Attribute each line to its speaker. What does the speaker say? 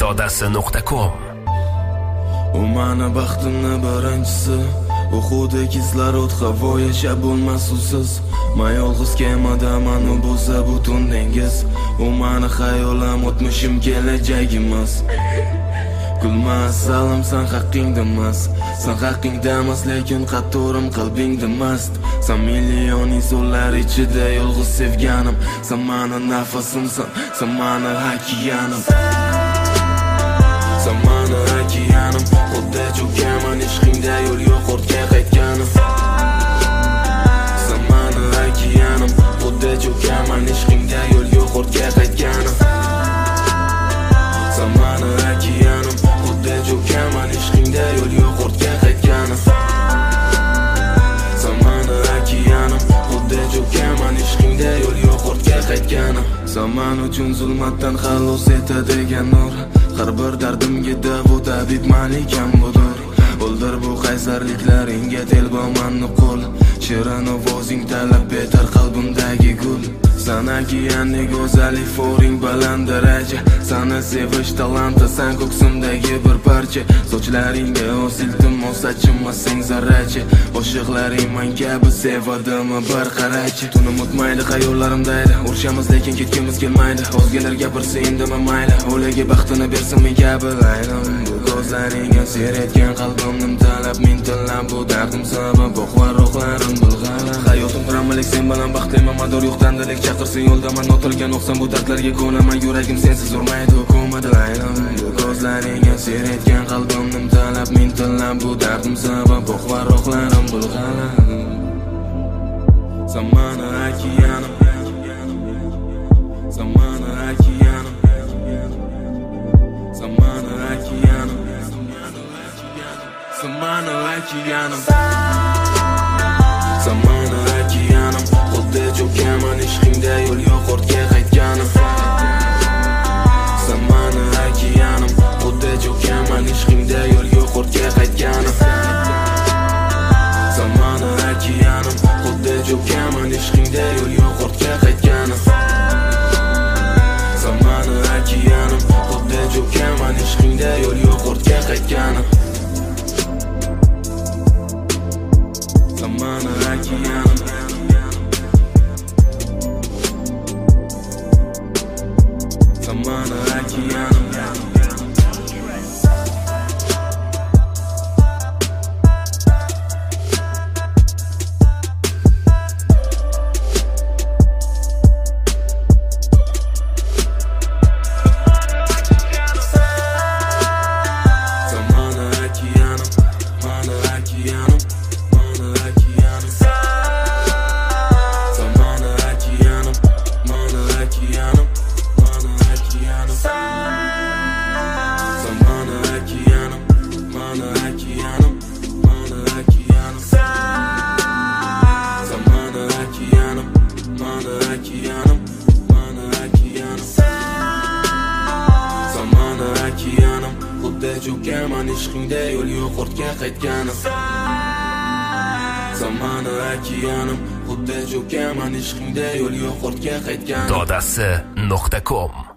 Speaker 1: dodasi.com.
Speaker 2: U mani baxtimni birinchisi, o'quvda kislorod havo yashab bo'lmas usiz. Men yolg'iz kemadaman, u bo'lsa butun dengiz. U mani xayolim, o'tmishim, kelajagimiz. Gulmas salim, san haqqingdamas. San haqqingdamas, lekin qattorim qalbingdamas. San million insonlar ichida yolg'iz sevganim. San mani nafasimsan, san mani okeanim. San mani okeanim, xuddi cho'kaman ishqingda, yo'l yo'q ortga qaytganim. San mani okeanim, xuddi cho'kaman ishqingda, yo'l yo'q ortga qaytganim. San mani okeanim, xuddi cho'kaman ishqingda, yo'l yo'q ortga qaytganim. San mani okeanim, xuddi cho'kaman ishqingda, yo'l yo'q ortga qaytganim. San men uchun zulmatdan xalos etadigan nur. Har bir dardimga davo tabib malikam budur. O'ldir bu qaysarliklaringga telboman nuqul. Shirin ovozing talab etar qalbimdagi gul. San okeandek go'zallik foring baland daraja. Sani sevish talanti, san ko'ksimdagi bir parcha. Sochlaringga osildim, sochimmasang zarracha. Oshiqlaring men kabi sevadimi bir qarachi. Tunim o'tmaydi xayollarimdaydi, urishamiz lekin ketgimiz kelmaydi. O'zgalar gapirsa indama mayli, o'laga baxtini bersin men kabi ayrim. Bu ko'zlaringga seyretgan qalbimning talab men tilab, bu dardim sabab o'qva ruhlarim bulg'ala. Hayotim dramalik, sen bilan baxtliman, mador yo'q dandalik chaqirsin yo'ldaman, notilgan o'qsam bu dardlarga ko'naman, yuragim sensiz urmaydi hukumat ayrim. Bu ko'zlaringga seyretgan qalbimning talab men tilab, bu dardim sabab o'qva ruhlarim bulg'ala. San mani okeanim, san mani okeanim, san mani okeanim, san mani okeanim. San mani okeanim, xuddi cho'kaman ishqingda, yo'l yo'q ortga qaytganim. San mani okeanim, xuddi cho'kaman ishqingda, yo'l yo'q ortga qaytganim. San mani okeanim, xuddi cho'kaman ishqingda, yo'l yo'q ortga qaytganim. San mani okeanim, xuddi cho'kaman ishqingda, yo'l yo'q ortga qaytganim. San mani okeanim, san mani okeanim. Cho'kaman ishqingda, yo'l yo'q ortga qaytganim. San mani okeanim, xuddi cho'kaman ishqingda, yo'l yo'q ortga qaytganim.
Speaker 1: dodasi.com